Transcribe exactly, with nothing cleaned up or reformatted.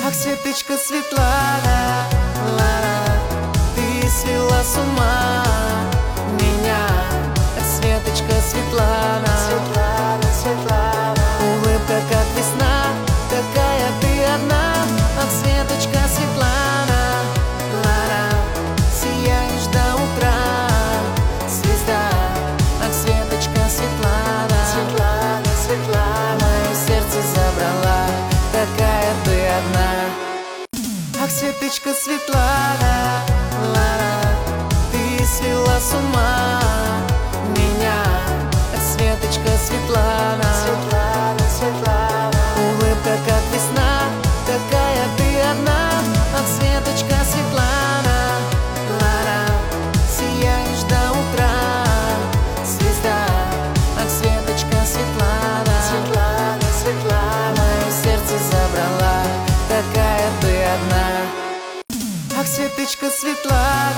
Ах, Светочка Светлана, Лана, ты свела с ума меня. Ах, Светочка Светлана, Светлана, Светлана, улыбка как весна, такая ты одна. Ах, Светочка Светлана, Лана, сияешь до утра, звезда. Ах, Светочка Светлана, Светлана, Светлана, мое сердце забрала, такая ты одна. Ах, Светочка Светлана, Лана, ты свела с ума меня. Ах, Светочка Светлана, Светлана, Светлана, улыбка как весна, такая ты одна. Ах, Светочка Светлана, Лана, сияешь до утра, звезда. Ах, Светочка Светлана, Светлана, Светлана, мое сердце забрала, такая ты одна. Ах, Светочка Светлана,